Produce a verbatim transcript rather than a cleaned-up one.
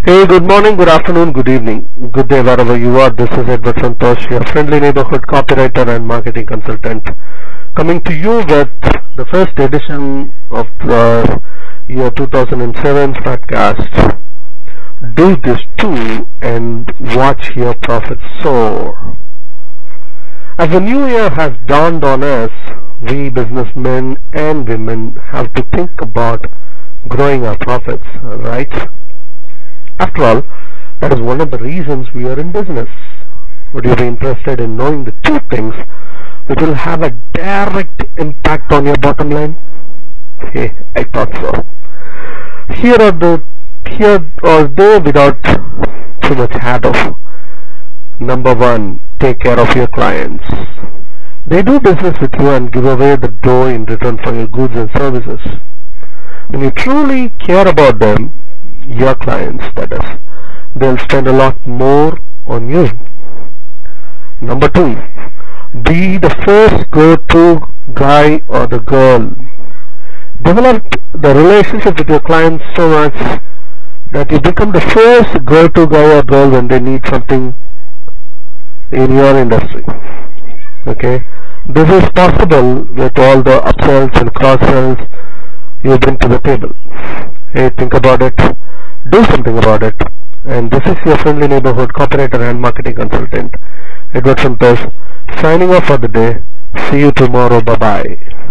Hey, good morning, good afternoon, good evening, good day wherever you are. This is Edward Santosh, your friendly neighborhood copywriter and marketing consultant, coming to you with the first edition of the year two thousand seven podcast. Do this too and watch your profits soar. As the new year has dawned on us, we businessmen and women have to think about growing our profits, right? After all, that is one of the reasons we are in business. Would you be interested in knowing the two things which will have a direct impact on your bottom line? Hey, I thought so. Here are the here are they without too much ado. Number one, take care of your clients. They do business with you and give away the dough in return for your goods and services. When you truly care about them, your clients, that is, they'll spend a lot more on you. Number two, be the first go-to guy or the girl. Develop the relationship with your clients so much that you become the first go-to guy or girl when they need something in your industry. Okay, this is possible with all the upsells and cross-sells you bring to the table. Hey, think about it. Do something about it. And this is your friendly neighborhood copywriter and marketing consultant, Edward Santosh, signing off for the day. See you tomorrow. Bye bye.